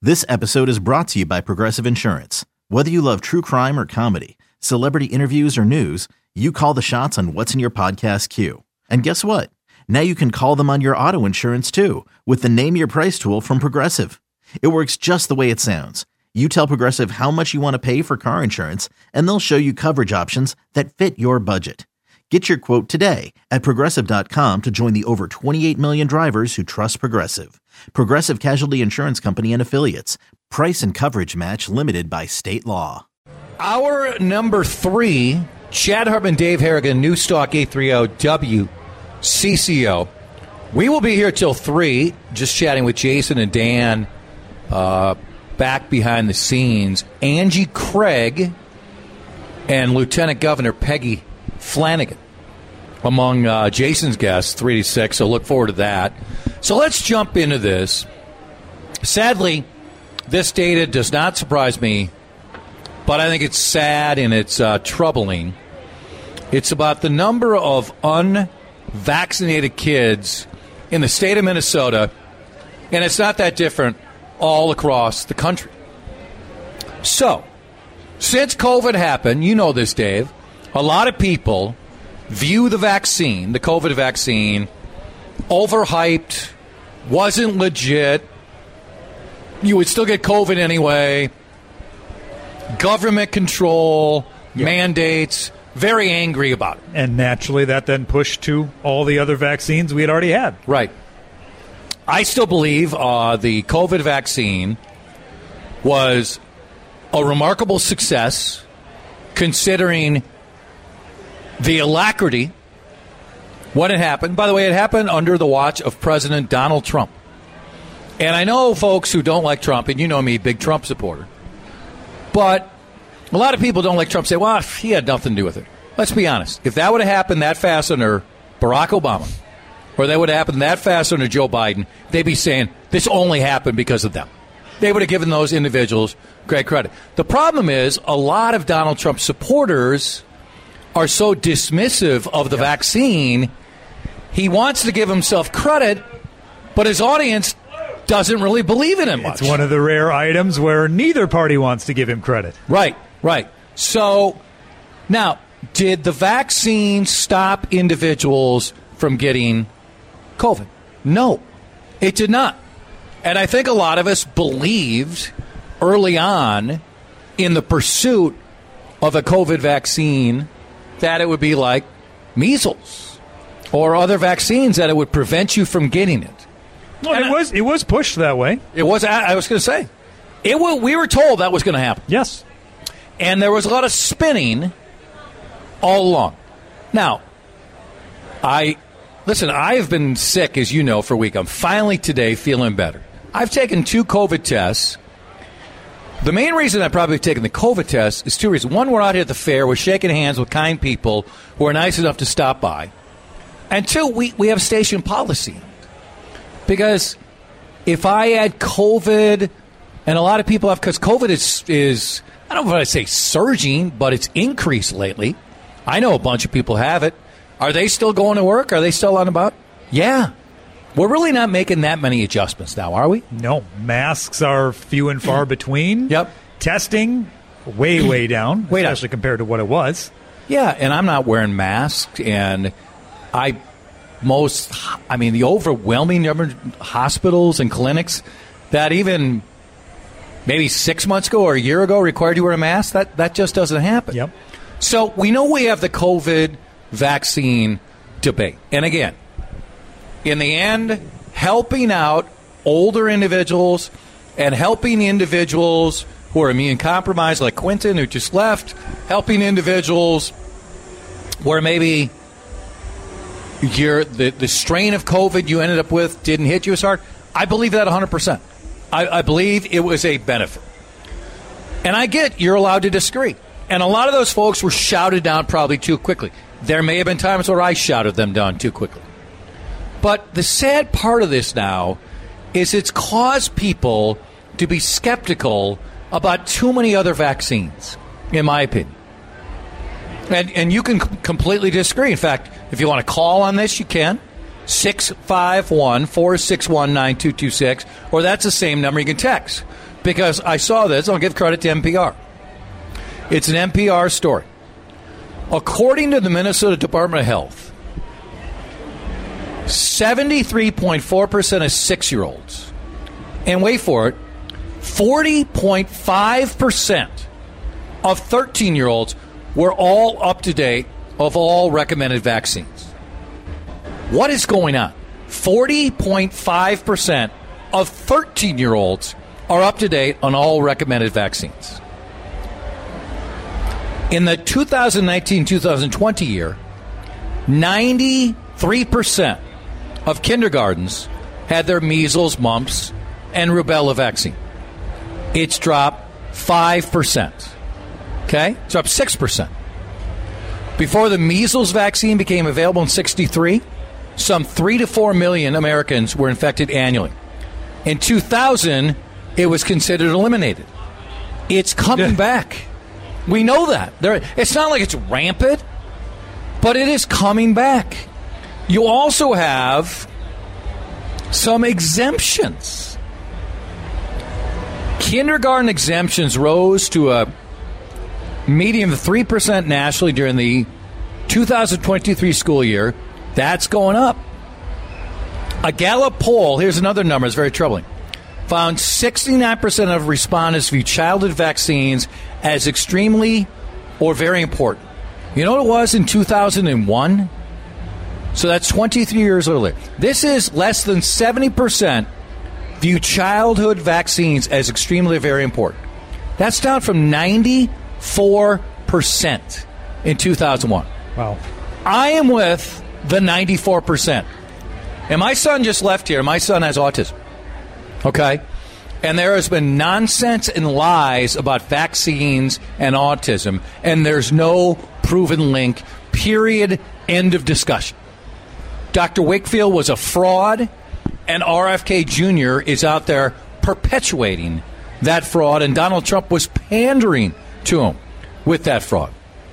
This episode is brought to you by Progressive Insurance. Whether you love true crime or comedy, celebrity interviews or news, you call the shots on what's in your podcast queue. And guess what? Now you can call them on your auto insurance too with the Name Your Price tool from Progressive. It works just the way it sounds. You tell Progressive how much you want to pay for car insurance, and they'll show you coverage options that fit your budget. Get your quote today at Progressive.com to join the over 28 million drivers who trust Progressive. Progressive Casualty Insurance Company and Affiliates. Price and coverage match limited by state law. Hour number 3, Chad Hartman, Dave Harrigan, Newstalk 830 WCCO. We will be here till 3, just chatting with Jason and Dan back behind the scenes. Angie Craig and Lieutenant Governor Peggy Flanagan among Jason's guests, 3 to 6, so look forward to that. So let's jump into this. Sadly, this data does not surprise me, but I think it's sad and it's troubling. It's about the number of unvaccinated kids in the state of Minnesota, and it's not that different all across the country. So, since COVID happened, you know this, Dave, a lot of people view the vaccine, the COVID vaccine, overhyped, wasn't legit. You would still get COVID anyway. Government control, mandates, very angry about it. And naturally that then pushed to all the other vaccines we had already had. Right. I still believe the COVID vaccine was a remarkable success considering the alacrity when it happened. By the way, it happened under the watch of President Donald Trump. And I know folks who don't like Trump, and you know me, big Trump supporter. But a lot of people don't like Trump, say, well, he had nothing to do with it. Let's be honest. If that would have happened that fast under Barack Obama, or that would have happened that fast under Joe Biden, they'd be saying this only happened because of them. They would have given those individuals great credit. The problem is a lot of Donald Trump supporters are so dismissive of the vaccine. He wants to give himself credit, but his audience doesn't really believe in him much. It's one of the rare items where neither party wants to give him credit. Right. So, now, did the vaccine stop individuals from getting COVID? No, it did not. And I think a lot of us believed early on in the pursuit of a COVID vaccine that it would be like measles or other vaccines, that it would prevent you from getting it. Well, it was pushed that way. It was. I was going to say, we were told that was going to happen. Yes. And there was a lot of spinning all along. Now, I've been sick, as you know, for a week. I'm finally today feeling better. I've taken 2 COVID tests. The main reason I've probably taken the COVID test is 2 reasons. One, we're out here at the fair. We're shaking hands with kind people who are nice enough to stop by. And 2, we have station policy. Because if I had COVID, and a lot of people have, because COVID is I don't know if I say surging, but it's increased lately. I know a bunch of people have it. Are they still going to work? Are they still on about? Yeah. We're really not making that many adjustments now, are we? No. Masks are few and far between. Yep. Testing, way down, especially compared to what it was. Yeah, and I'm not wearing masks, and the overwhelming number of hospitals and clinics that even maybe 6 months ago or a year ago required you to wear a mask, that just doesn't happen. Yep. So we know we have the COVID vaccine debate. And again, in the end, helping out older individuals and helping individuals who are immune compromised, like Quentin, who just left, helping individuals where maybe the strain of COVID you ended up with didn't hit you as hard. I believe that 100%. I believe it was a benefit. And I get you're allowed to disagree. And a lot of those folks were shouted down probably too quickly. There may have been times where I shouted them down too quickly. But the sad part of this now is it's caused people to be skeptical about too many other vaccines, in my opinion. And you can completely disagree. In fact, if you want to call on this, you can. 651-461-9226, or that's the same number you can text. because I saw this. I'll give credit to NPR. It's an NPR story. According to the Minnesota Department of Health, 73.4% of 6-year-olds, and wait for it, 40.5% of 13-year-olds were all up to date of all recommended vaccines. What is going on? 40.5% of 13-year-olds are up to date on all recommended vaccines. In the 2019-2020 year, 93% of kindergartens had their measles, mumps, and rubella vaccine. It's dropped 5%. Okay? It's up 6%. Before the measles vaccine became available in 1963, some 3 to 4 million Americans were infected annually. In 2000, it was considered eliminated. It's coming back. We know that. It's not like it's rampant, but it is coming back. You also have some exemptions. Kindergarten exemptions rose to a median of 3% nationally during the 2023 school year. That's going up. A Gallup poll, here's another number, it's very troubling, found 69% of respondents view childhood vaccines as extremely or very important. You know what it was in 2001? So that's 23 years earlier. This is less than 70% view childhood vaccines as extremely very important. That's down from 94% in 2001. Wow. I am with the 94%. And my son just left here. My son has autism. Okay? And there has been nonsense and lies about vaccines and autism, and there's no proven link, period, end of discussion. Dr. Wakefield was a fraud, and RFK Jr. is out there perpetuating that fraud, and Donald Trump was pandering to him with that fraud.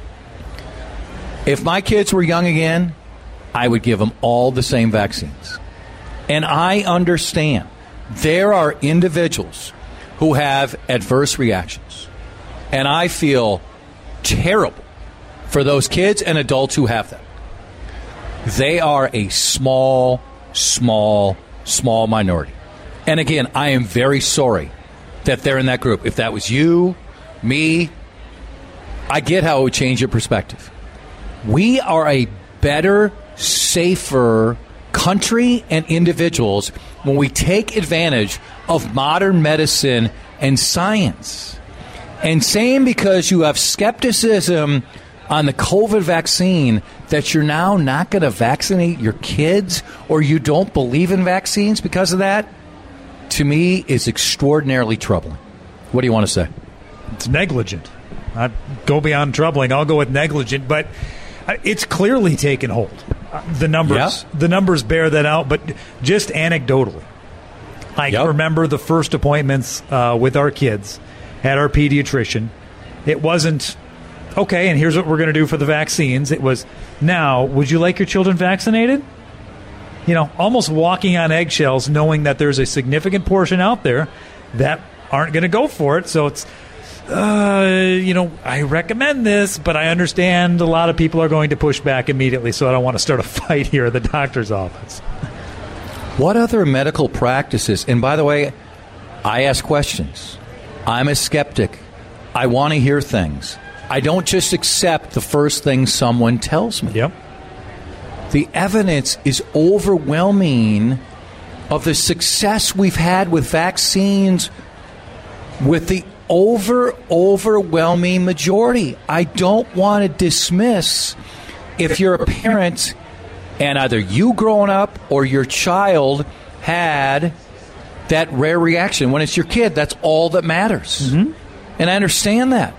If my kids were young again, I would give them all the same vaccines. And I understand there are individuals who have adverse reactions. And I feel terrible for those kids and adults who have them. They are a small minority. And again, I am very sorry that they're in that group. If that was you, me, I get how it would change your perspective. We are a better, safer country and individuals when we take advantage of modern medicine and science. And saying because you have skepticism on the COVID vaccine that you're now not going to vaccinate your kids or you don't believe in vaccines because of that, to me, is extraordinarily troubling. What do you want to say? It's negligent. I'd go beyond troubling. I'll go with negligent, but it's clearly taken hold. The numbers bear that out, but just anecdotally. I can remember the first appointments with our kids at our pediatrician. It wasn't, okay, and here's what we're going to do for the vaccines. It was, now, would you like your children vaccinated? You know, almost walking on eggshells, knowing that there's a significant portion out there that aren't going to go for it. So it's, I recommend this, but I understand a lot of people are going to push back immediately, so I don't want to start a fight here at the doctor's office. What other medical practices? And by the way, I ask questions. I'm a skeptic. I want to hear things. I don't just accept the first thing someone tells me. Yep. The evidence is overwhelming of the success we've had with vaccines with the overwhelming majority. I don't want to dismiss if you're a parent and either you growing up or your child had that rare reaction. When it's your kid, that's all that matters. Mm-hmm. And I understand that.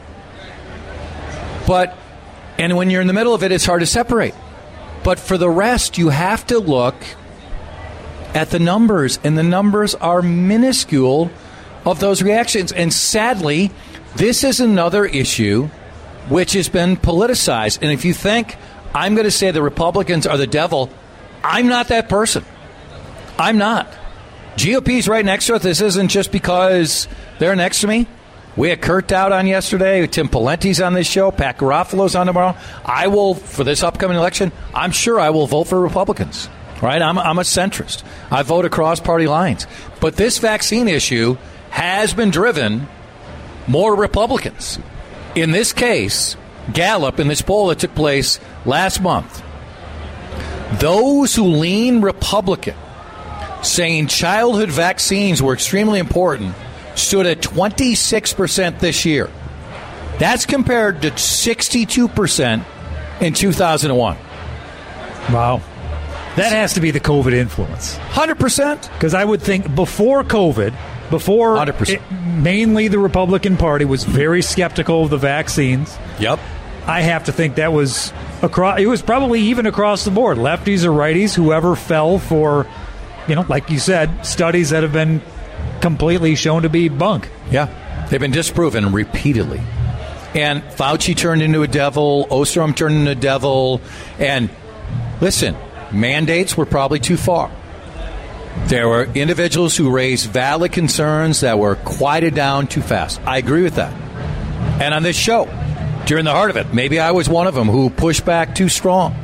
And when you're in the middle of it, it's hard to separate. But for the rest, you have to look at the numbers, and the numbers are minuscule of those reactions. And sadly, this is another issue which has been politicized. And if you think I'm going to say the Republicans are the devil, I'm not that person. I'm not. GOP's right next to us. This isn't just because they're next to me. We had Kurt out on yesterday. Tim Pawlenty's on this show. Pat Garofalo's on tomorrow. I will, for this upcoming election, I'm sure I will vote for Republicans. Right? I'm a centrist. I vote across party lines. But this vaccine issue has been driven more Republicans. In this case, Gallup, in this poll that took place last month, those who lean Republican, saying childhood vaccines were extremely important, stood at 26% this year. That's compared to 62% in 2001. Wow. That has to be the COVID influence. 100%. Because I would think before COVID, before 100%. Mainly the Republican Party was very skeptical of the vaccines. Yep. I have to think that was across. It was probably even across the board. Lefties or righties, whoever fell for, like you said, studies that have been completely shown to be bunk. Yeah. They've been disproven repeatedly. And Fauci turned into a devil. Ostrom turned into a devil. And listen, mandates were probably too far. There were individuals who raised valid concerns that were quieted down too fast. I agree with that. And on this show, during the heart of it, maybe I was one of them who pushed back too strong.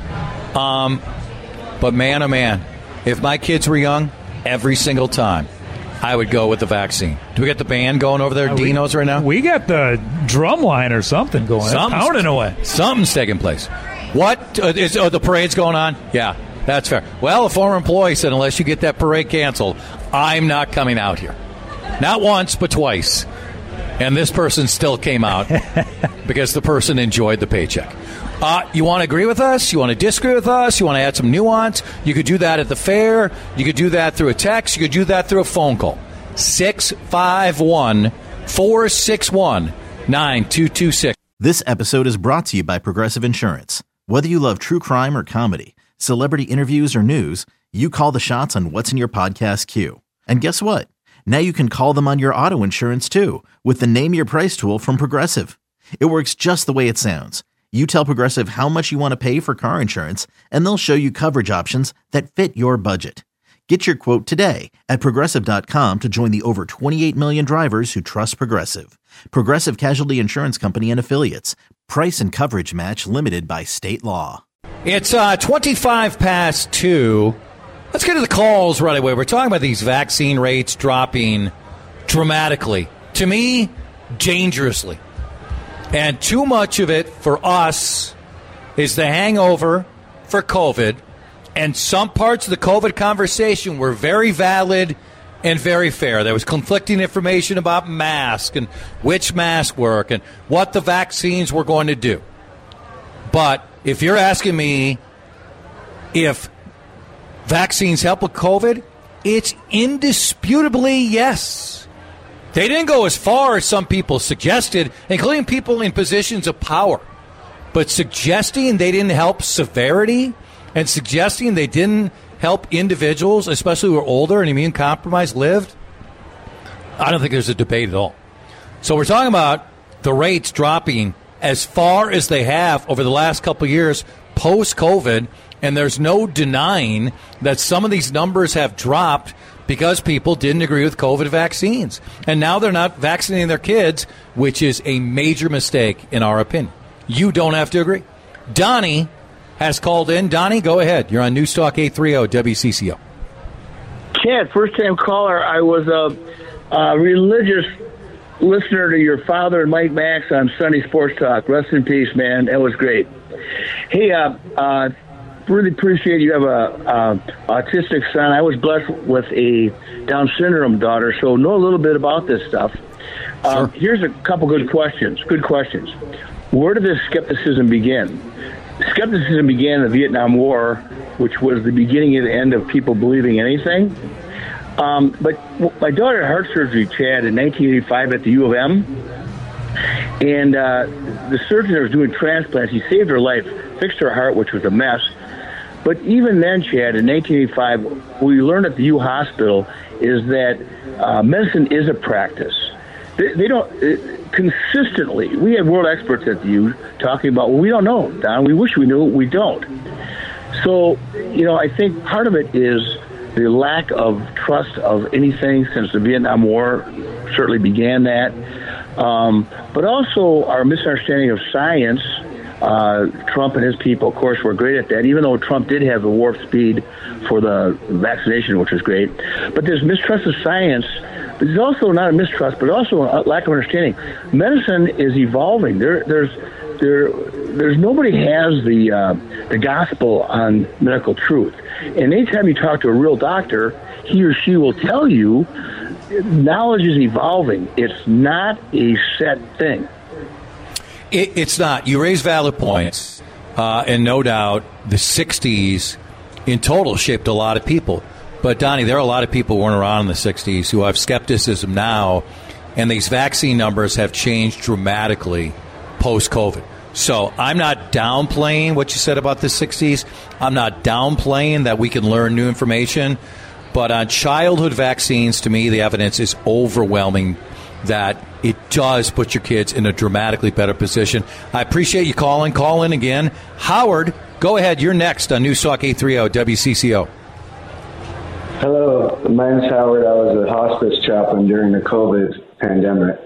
But man, oh man, if my kids were young, every single time, I would go with the vaccine. Do we get the band going over there, Dino's, right now? We got the drum line or something going. Pounding away. Something's taking place. What? The parade's going on? Yeah, that's fair. Well, a former employee said, unless you get that parade canceled, I'm not coming out here. Not once, but twice. And this person still came out because the person enjoyed the paycheck. You want to agree with us? You want to disagree with us? You want to add some nuance? You could do that at the fair. You could do that through a text. You could do that through a phone call. 651-461-9226. This episode is brought to you by Progressive Insurance. Whether you love true crime or comedy, celebrity interviews or news, you call the shots on what's in your podcast queue. And guess what? Now you can call them on your auto insurance too with the Name Your Price tool from Progressive. It works just the way it sounds. You tell Progressive how much you want to pay for car insurance, and they'll show you coverage options that fit your budget. Get your quote today at Progressive.com to join the over 28 million drivers who trust Progressive. Progressive Casualty Insurance Company and Affiliates. Price and coverage match limited by state law. It's 25 past 2. Let's get to the calls right away. We're talking about these vaccine rates dropping dramatically. To me, dangerously. And too much of it for us is the hangover for COVID. And some parts of the COVID conversation were very valid and very fair. There was conflicting information about masks and which masks work and what the vaccines were going to do. But if you're asking me if vaccines help with COVID, it's indisputably yes. They didn't go as far as some people suggested, including people in positions of power. But suggesting they didn't help severity and suggesting they didn't help individuals, especially who are older and immune compromised, lived, I don't think there's a debate at all. So we're talking about the rates dropping as far as they have over the last couple of years post-COVID, and there's no denying that some of these numbers have dropped because people didn't agree with COVID vaccines. And now they're not vaccinating their kids, which is a major mistake in our opinion. You don't have to agree. Donnie has called in. Donnie, go ahead. You're on News Talk 830 WCCO. Chad, first-time caller. I was a religious listener to your father and Mike Max on Sunday Sports Talk. Rest in peace, man. That was great. Hey, really appreciate you have a autistic son. I was blessed with a Down syndrome daughter, so know a little bit about this stuff. Sure. Here's a couple good questions. Where did this skepticism begin? Skepticism began in the Vietnam War, which was the beginning and the end of people believing anything. But my daughter had heart surgery, Chad, in 1985 at the U of M. And the surgeon that was doing transplants, he saved her life, fixed her heart, which was a mess. But even then, Chad, in 1985, what we learned at the U Hospital is that medicine is a practice. They don't consistently. We had world experts at the U talking about, well, we don't know, Don. We wish we knew. We don't. So, I think part of it is the lack of trust of anything since the Vietnam War certainly began that. But also our misunderstanding of science. Trump and his people, of course, were great at that, even though Trump did have the warp speed for the vaccination, which was great. But there's mistrust of science. But there's also not a mistrust, but also a lack of understanding. Medicine is evolving. There's nobody has the gospel on medical truth. And anytime you talk to a real doctor, he or she will tell you knowledge is evolving. It's not a set thing. It's not. You raise valid points, and no doubt the 60s in total shaped a lot of people. But, Donnie, there are a lot of people who weren't around in the 60s who have skepticism now, and these vaccine numbers have changed dramatically post-COVID. So I'm not downplaying what you said about the 60s. I'm not downplaying that we can learn new information. But on childhood vaccines, to me, the evidence is overwhelming that it does put your kids in a dramatically better position. I appreciate you calling. Call in again. Howard, go ahead. You're next on News Talk 830 WCCO. Hello, my name's Howard. I was a hospice chaplain during the COVID pandemic.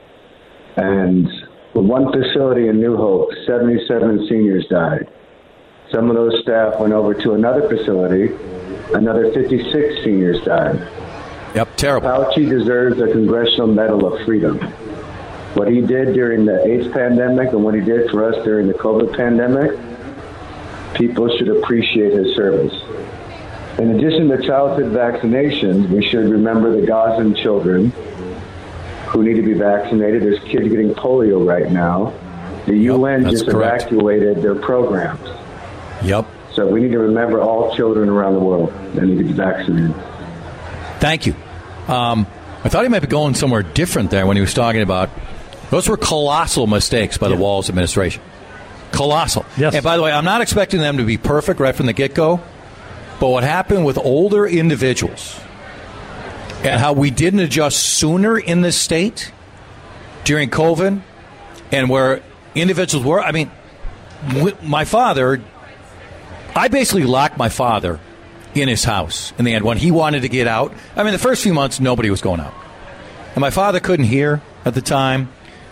And with one facility in New Hope, 77 seniors died. Some of those staff went over to another facility. Another 56 seniors died. Yep, terrible. Fauci deserves a Congressional Medal of Freedom. What he did during the AIDS pandemic and what he did for us during the COVID pandemic, people should appreciate his service. In addition to childhood vaccinations, we should remember the Gazan children who need to be vaccinated. There's kids getting polio right now. The UN just evacuated their programs. Yep. So we need to remember all children around the world that need to be vaccinated. Thank you. I thought he might be going somewhere different there when he was talking about those were colossal mistakes by the Walz administration. Colossal. Yes. And by the way, I'm not expecting them to be perfect right from the get-go, but what happened with older individuals and how we didn't adjust sooner in this state during COVID and where individuals were, I mean, my father, I basically locked my father in his house in the end when he wanted to get out. I mean, the first few months, nobody was going out. And my father couldn't hear at the time.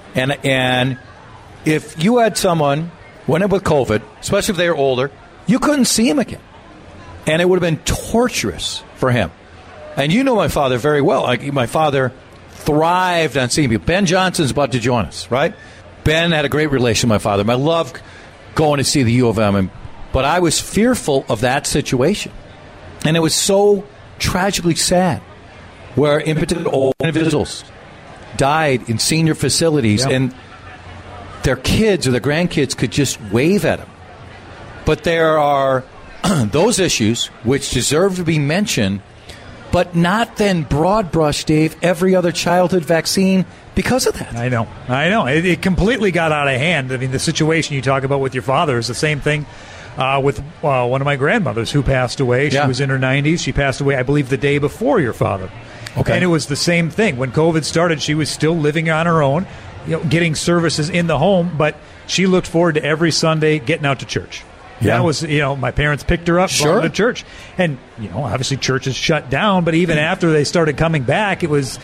And if you had someone went in with COVID, especially if they were older, you couldn't see him again. And it would have been torturous for him. And you know my father very well. My father thrived on seeing people. Ben Johnson's about to join us, right? Ben had a great relation with my father. I loved going to see the U of M. But I was fearful of that situation. And it was so tragically sad where in particular old individuals died in senior facilities and their kids or their grandkids could just wave at them. But there are those issues which deserve to be mentioned, but not then broad brush, Dave, every other childhood vaccine because of that. I know. It completely got out of hand. I mean, the situation you talk about with your father is the same thing with one of my grandmothers who passed away. She was in her 90s. She passed away, I believe, the day before your father. Okay. And it was the same thing. When COVID started, she was still living on her own, getting services in the home, but she looked forward to every Sunday getting out to church. Yeah. That was, my parents picked her up, brought her to church. And, obviously churches shut down, but even after they started coming back, it was,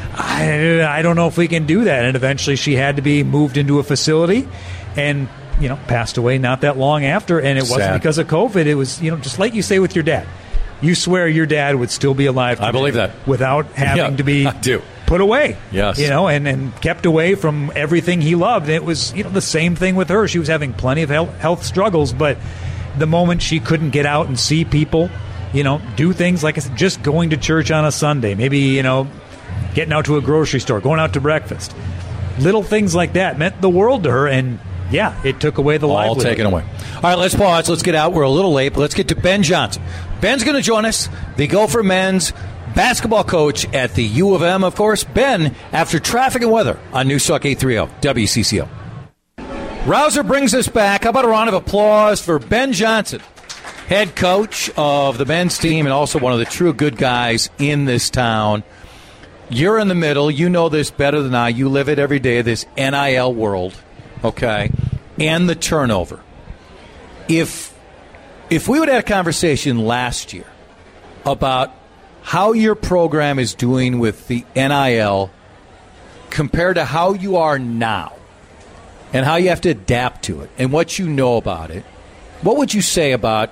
I don't know if we can do that. And eventually she had to be moved into a facility and, passed away not that long after. And it wasn't because of COVID. It was, just like you say with your dad. You swear your dad would still be alive today. I believe that. Without having to be put away. Yes. And kept away from everything he loved. And it was, the same thing with her. She was having plenty of health struggles, but the moment she couldn't get out and see people, do things like I said, just going to church on a Sunday, maybe, getting out to a grocery store, going out to breakfast. Little things like that meant the world to her, and it took away the livelihood. All taken away. All right, let's pause. Let's get out. We're a little late, but let's get to Ben Johnson. Ben's going to join us, the Gopher men's basketball coach at the U of M, of course. Ben, after traffic and weather on News Talk 830 WCCO. Rouser brings us back. How about a round of applause for Ben Johnson, head coach of the men's team and also one of the true good guys in this town. You're in the middle. You know this better than I. You live it every day, this NIL world, okay, and the turnover. If we would have had a conversation last year about how your program is doing with the NIL compared to how you are now and how you have to adapt to it and what you know about it, what would you say about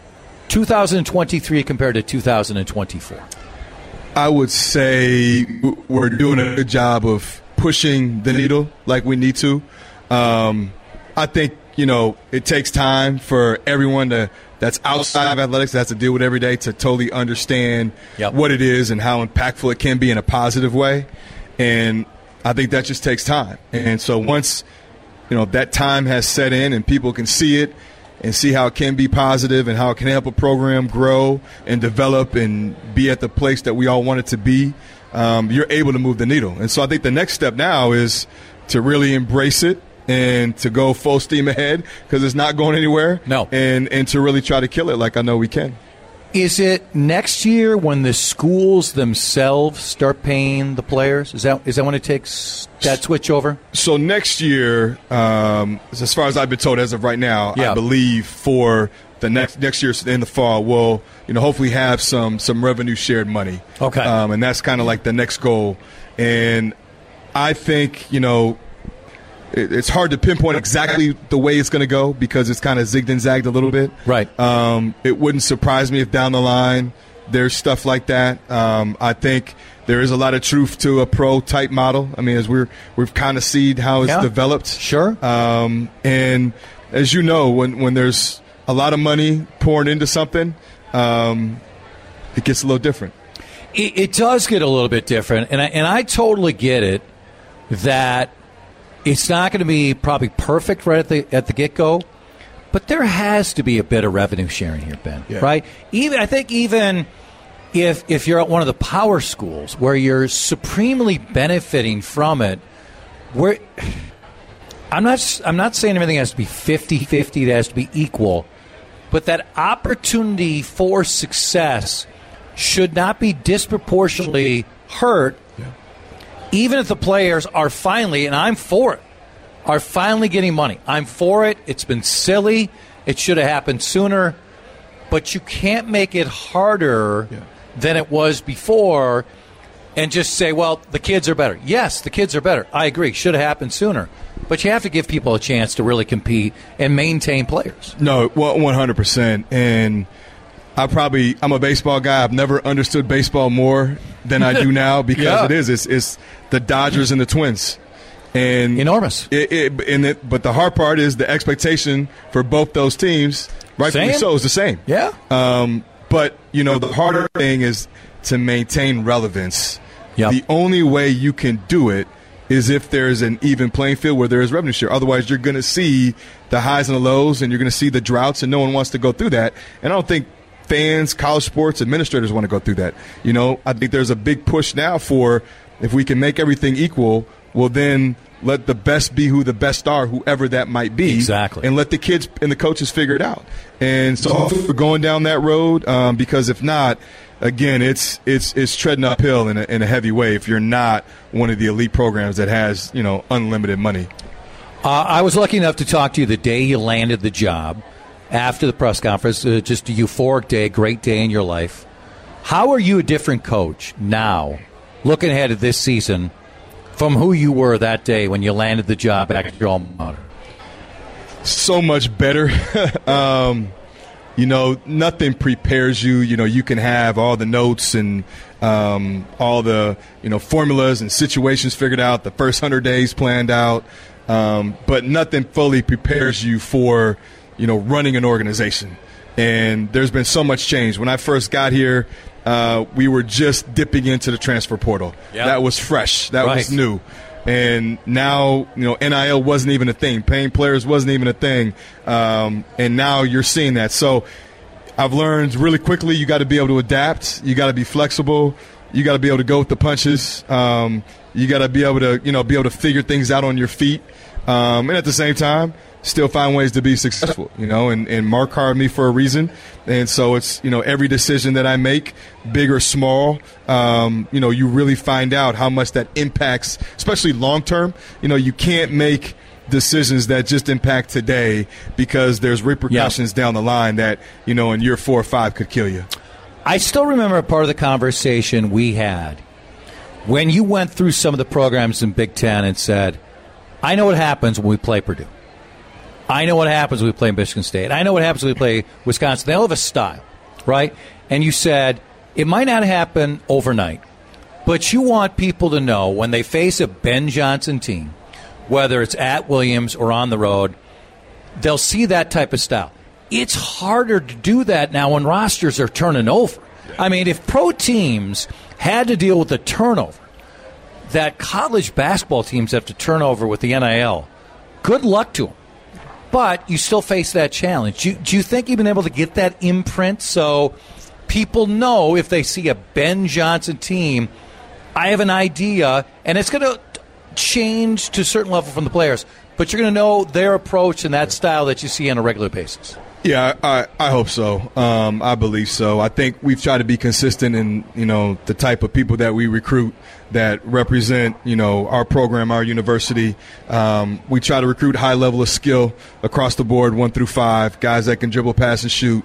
2023 compared to 2024? I would say we're doing a good job of pushing the needle like we need to. I think, it takes time for everyone that's outside of athletics, that has to deal with every day, to totally understand what it is and how impactful it can be in a positive way. And I think that just takes time. And so once, that time has set in and people can see it and see how it can be positive and how it can help a program grow and develop and be at the place that we all want it to be, you're able to move the needle. And so I think the next step now is to really embrace it and to go full steam ahead, because it's not going anywhere. No. And to really try to kill it like I know we can. Is it next year when the schools themselves start paying the players? Is that when it takes that switch over? So next year, as far as I've been told as of right now, I believe for the next year in the fall, we'll hopefully have some revenue shared money. Okay. And that's kind of like the next goal. And I think it's hard to pinpoint exactly the way it's going to go because it's kind of zigged and zagged a little bit. Right. It wouldn't surprise me if down the line there's stuff like that. I think there is a lot of truth to a pro-type model. I mean, as we've kind of seen how it's developed. Sure. And as you know, when there's a lot of money poured into something, it gets a little different. It does get a little bit different, and I totally get it that it's not going to be probably perfect right at the get-go, but there has to be a bit of revenue sharing here, Ben, right? I think even if you're at one of the power schools where you're supremely benefiting from it, I'm not saying everything has to be 50-50, it has to be equal, but that opportunity for success should not be disproportionately hurt. Even if the players are finally, and I'm for it, are finally getting money. I'm for it. It's been silly. It should have happened sooner. But you can't make it harder than it was before and just say, well, the kids are better. Yes, the kids are better. I agree. Should have happened sooner. But you have to give people a chance to really compete and maintain players. No, 100%. And I'm a baseball guy. I've never understood baseball more than I do now because it's the Dodgers and the Twins. And enormous. But the hard part is the expectation for both those teams, rightfully so, is the same. Yeah. But, the harder thing is to maintain relevance. Yep. The only way you can do it is if there's an even playing field where there is revenue share. Otherwise, you're going to see the highs and the lows, and you're going to see the droughts, and no one wants to go through that. And I don't think fans, college sports, administrators want to go through that. I think there's a big push now for if we can make everything equal, well, then let the best be who the best are, whoever that might be. Exactly. And let the kids and the coaches figure it out. And so hopefully we're going down that road because if not, again, it's treading uphill in a heavy way if you're not one of the elite programs that has, unlimited money. I was lucky enough to talk to you the day you landed the job. After the press conference, just a euphoric day, great day in your life. How are you a different coach now, looking ahead at this season, from who you were that day when you landed the job back at your alma mater? So much better. Nothing prepares you. You can have all the notes and all the, formulas and situations figured out, the first 100 days planned out, but nothing fully prepares you for running an organization. And there's been so much change. When I first got here, we were just dipping into the transfer portal. Yep. That was fresh. That was new. And now, NIL wasn't even a thing. Paying players wasn't even a thing. And now you're seeing that. So I've learned really quickly you got to be able to adapt. You got to be flexible. You got to be able to go with the punches. You got to be able to, figure things out on your feet. And at the same time, still find ways to be successful, and Mark hired me for a reason. And so it's, every decision that I make, big or small, you really find out how much that impacts, especially long-term. You can't make decisions that just impact today because there's repercussions down the line that, in year 4 or 5 could kill you. I still remember a part of the conversation we had when you went through some of the programs in Big Ten and said, I know what happens when we play Purdue. I know what happens when we play Michigan State. I know what happens when we play Wisconsin. They all have a style, right? And you said, it might not happen overnight, but you want people to know when they face a Ben Johnson team, whether it's at Williams or on the road, they'll see that type of style. It's harder to do that now when rosters are turning over. I mean, if pro teams had to deal with the turnover that college basketball teams have to turn over with the NIL, good luck to them. But you still face that challenge. Do you think you've been able to get that imprint so people know if they see a Ben Johnson team, I have an idea, and it's going to change to a certain level from the players, but you're going to know their approach and that style that you see on a regular basis? Yeah, I hope so. I believe so. I think we've tried to be consistent in, the type of people that we recruit that represent, our program, our university. We try to recruit high level of skill across the board, 1 through 5, guys that can dribble, pass, and shoot.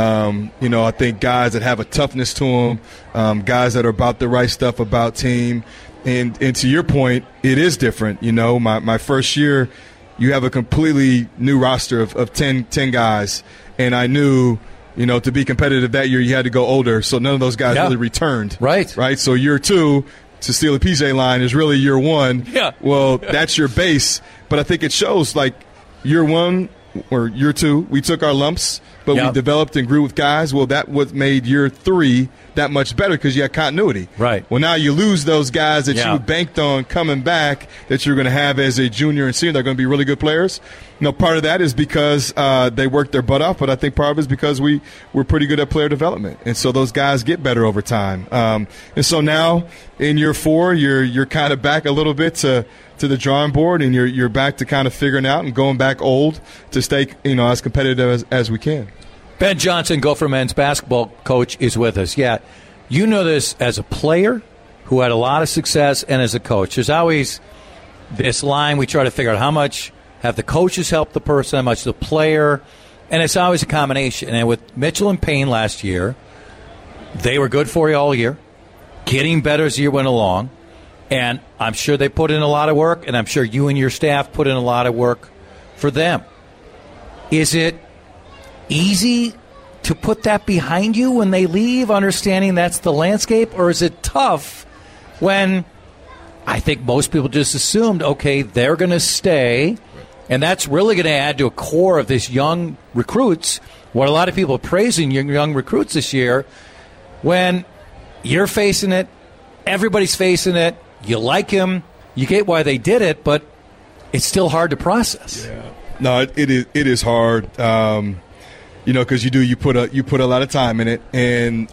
I think guys that have a toughness to them, guys that are about the right stuff about team. And to your point, it is different. My first year, you have a completely new roster of 10 guys, and I knew, to be competitive that year, you had to go older, so none of those guys really returned. Right. So year 2, to steal a PJ line, is really year 1. Yeah. Well, that's your base, but I think it shows, like, year 1 or year 2, we took our lumps, but we developed and grew with guys. Well, that what made year 3 that much better because you had continuity. Right. Well, now you lose those guys that you banked on coming back that you're going to have as a junior and senior. They're going to be really good players. Part of that is because they worked their butt off, but I think part of it is because we're pretty good at player development, and so those guys get better over time. And so now in year 4, you're kind of back a little bit to the drawing board, and you're back to kind of figuring out and going back old to stay as competitive as we can. Ben Johnson, Gopher men's basketball coach, is with us. Yeah, you know this as a player who had a lot of success and as a coach. There's always this line we try to figure out how much have the coaches helped the person, how much the player, and it's always a combination. And with Mitchell and Payne last year, they were good for you all year, getting better as the year went along, and I'm sure they put in a lot of work, and I'm sure you and your staff put in a lot of work for them. Is it easy to put that behind you when they leave, understanding that's the landscape, or is it tough when I think most people just assumed, okay, they're going to stay, and that's really going to add to a core of this young recruits, what a lot of people are praising young recruits this year, when you're facing it, everybody's facing it, you like him, you get why they did it, but it's still hard to process. Yeah. No, it is hard. Because you put a lot of time in it, and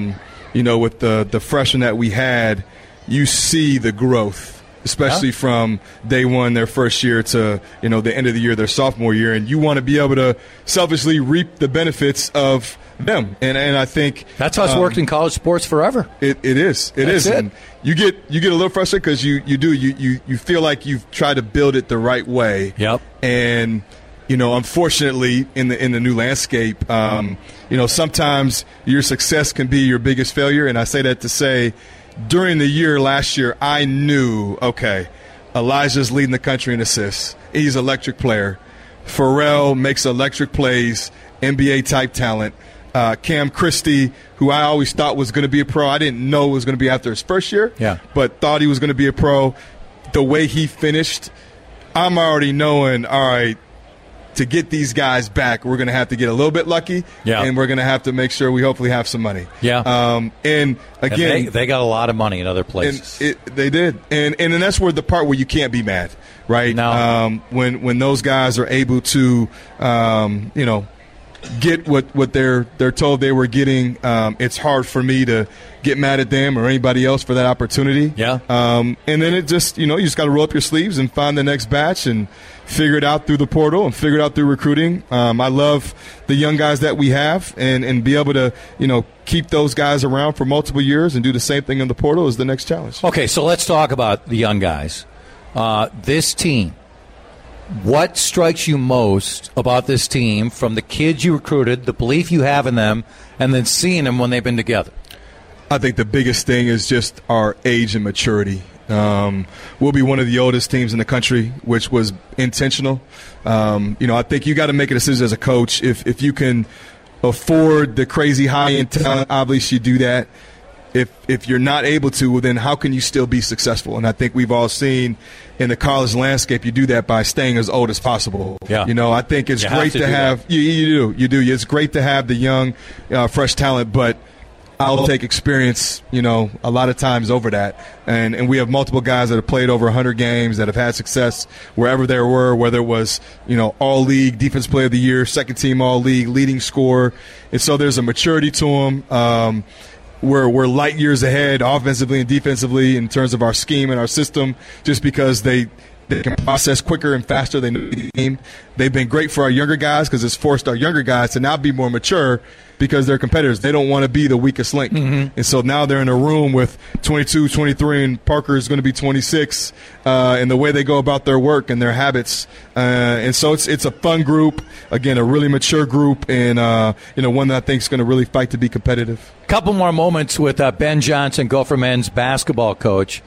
with the freshmen that we had, you see the growth, especially from day one, their first year, to the end of the year, their sophomore year, and you want to be able to selfishly reap the benefits of them, and I think that's how it's worked in college sports forever. It is, and you get a little frustrated because you feel like you've tried to build it the right way. Yep, and. Unfortunately, in the new landscape, sometimes your success can be your biggest failure. And I say that to say, during the year last year, I knew, okay, Elijah's leading the country in assists. He's an electric player. Pharrell makes electric plays, NBA-type talent. Cam Christie, who I always thought was going to be a pro. I didn't know it was going to be after his first year, but thought he was going to be a pro. The way he finished, I'm already knowing, all right, to get these guys back, we're going to have to get a little bit lucky, and we're going to have to make sure we hopefully have some money. Yeah. And again, they got a lot of money in other places. They did, and that's where the part where you can't be mad, right? No. When those guys are able to, get what they're told they were getting, it's hard for me to get mad at them or anybody else for that opportunity. Yeah. And then it just, you just got to roll up your sleeves and find the next batch and figure it out through the portal and figure it out through recruiting. I love the young guys that we have, and be able to, keep those guys around for multiple years and do the same thing in the portal is the next challenge. Okay, so let's talk about the young guys. This team, What strikes you most about this team from the kids you recruited, the belief you have in them, and then seeing them when they've been together? I think the biggest thing is just our age and maturity. We'll be one of the oldest teams in the country, which was intentional. I think you got to make a decision as a coach. If you can afford the crazy high-end talent, obviously you do that. If you're not able to, well, then how can you still be successful? And I think we've all seen in the college landscape, you do that by staying as old as possible. Yeah. I think it's great to have – you do. It's great to have the young, fresh talent, but – I'll take experience, a lot of times over that. And we have multiple guys that have played over 100 games that have had success wherever they were, whether it was, all-league, defense player of the year, second-team all-league, leading scorer. And so there's a maturity to them. We're light years ahead offensively and defensively in terms of our scheme and our system just because they can process quicker and faster than the game. They've been great for our younger guys because it's forced our younger guys to now be more mature because they're competitors. They don't want to be the weakest link. Mm-hmm. And so now they're in a room with 22, 23, and Parker is going to be 26, and the way they go about their work and their habits. And so it's a fun group, again, a really mature group, and one that I think is going to really fight to be competitive. Couple more moments with Ben Johnson, Gopher men's basketball coach.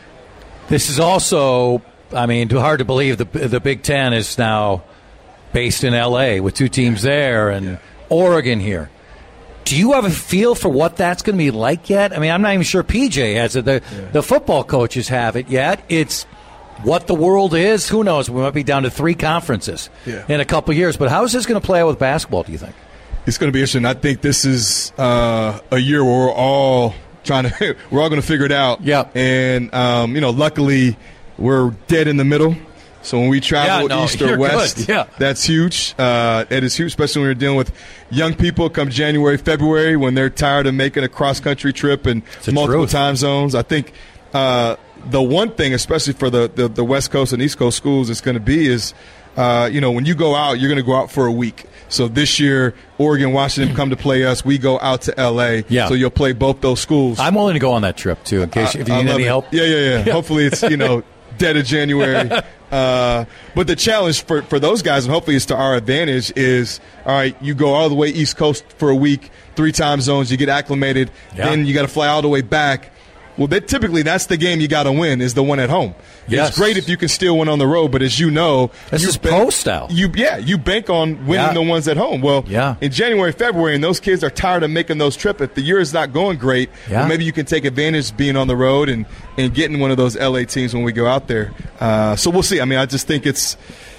This is also, hard to believe the Big Ten is now based in L.A. with 2 teams there and Oregon here. Do you have a feel for what that's going to be like yet? I'm not even sure PJ has it. The football coaches have it yet. It's what the world is. Who knows? We might be down to 3 conferences in a couple of years. But how is this going to play out with basketball, do you think? It's going to be interesting. I think this is a year where we're all going to figure it out. Yeah. And, luckily we're dead in the middle. So when we travel east or west, that's huge. It is huge, especially when you're dealing with young people come January, February, when they're tired of making a cross-country trip and multiple time zones. I think the one thing, especially for the West Coast and East Coast schools, it's going to be is, when you go out, you're going to go out for a week. So this year, Oregon, Washington come to play us. We go out to L.A. Yeah. So you'll play both those schools. I'm willing to go on that trip, too, in case if you need any help. Yeah. Hopefully it's, dead of January. But the challenge for those guys, and hopefully it's to our advantage, is, all right, you go all the way East Coast for a week, 3 time zones, you get acclimated, then you got to fly all the way back. Well, typically that's the game you got to win is the one at home. Yes. It's great if you can steal one on the road, but as you know, this is pro style. You bank on winning the ones at home. Well, in January, February, and those kids are tired of making those trips. If the year is not going great, well, maybe you can take advantage of being on the road and getting one of those LA teams when we go out there. So we'll see. I just think it's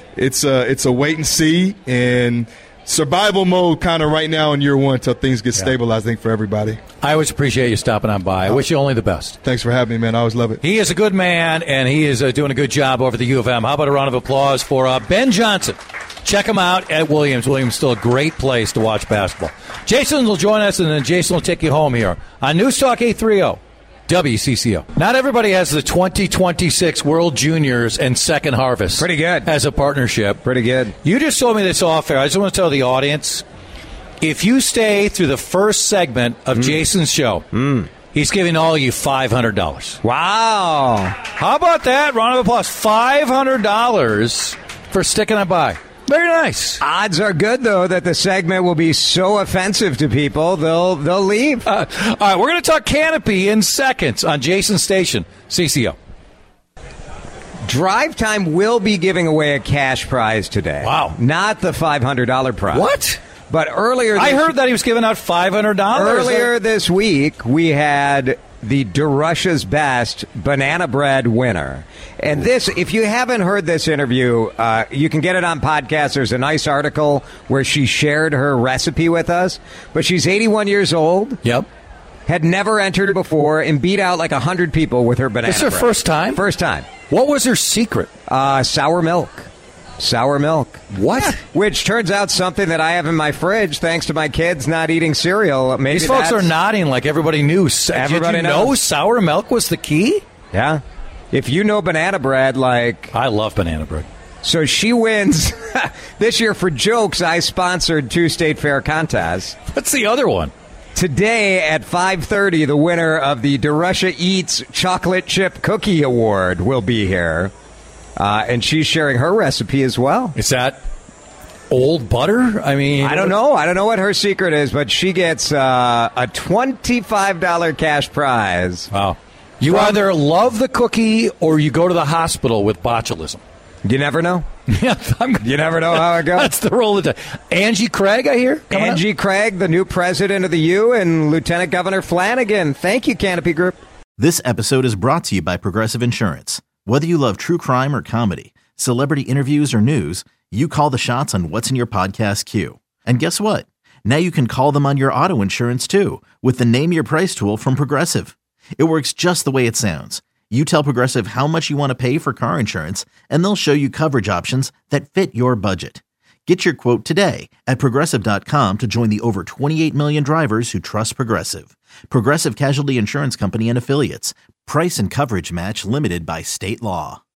a wait and see and survival mode kind of right now in year one until things get stabilized, I think, for everybody. I always appreciate you stopping on by. I wish you only the best. Thanks for having me, man. I always love it. He is a good man, and he is doing a good job over the U of M. How about a round of applause for Ben Johnson? Check him out at Williams. Williams is still a great place to watch basketball. Jason will join us, and then Jason will take you home here on News Talk 830. WCCO. Not everybody has the 2026 World Juniors and Second Harvest. Pretty good. As a partnership. Pretty good. You just told me this off air. I just want to tell the audience, if you stay through the first segment of Jason's show, he's giving all you $500. Wow. How about that? Round of applause. $500 for sticking it by. Very nice. Odds are good, though, that the segment will be so offensive to people, they'll leave. All right, we're going to talk Canopy in seconds on Jason's station, CCO. Drive Time will be giving away a cash prize today. Wow. Not the $500 prize. What? But earlier... I heard that he was giving out $500. Earlier this week, we had the DeRussia's Best Banana Bread winner. And this, if you haven't heard this interview, you can get it on podcast. There's a nice article where she shared her recipe with us. But she's 81 years old. Yep. Had never entered before and beat out like 100 people with her banana bread. This is her first time? First time. What was her secret? Sour milk. Sour milk. What? Yeah. Which turns out something that I have in my fridge thanks to my kids not eating cereal. Maybe these folks are nodding like everybody knew. Everybody Did you know sour milk was the key? Yeah. If you know banana bread, like... I love banana bread. So she wins. This year, for jokes, I sponsored 2 State Fair contests. What's the other one? Today at 5:30, the winner of the DeRussia Eats Chocolate Chip Cookie Award will be here. and she's sharing her recipe as well. Is that old butter? I mean, I don't know. I don't know what her secret is, but she gets a $25 cash prize. Wow. You either love the cookie or you go to the hospital with botulism. You never know. Yeah, you never know how it goes. That's the roll of the Angie Craig, I hear. Angie Craig, the new president of the U, and Lieutenant Governor Flanagan. Thank you, Canopy Group. This episode is brought to you by Progressive Insurance. Whether you love true crime or comedy, celebrity interviews or news, you call the shots on what's in your podcast queue. And guess what? Now you can call them on your auto insurance too with the Name Your Price tool from Progressive. It works just the way it sounds. You tell Progressive how much you want to pay for car insurance, and they'll show you coverage options that fit your budget. Get your quote today at Progressive.com to join the over 28 million drivers who trust Progressive. Progressive Casualty Insurance Company and Affiliates. Price and coverage match limited by state law.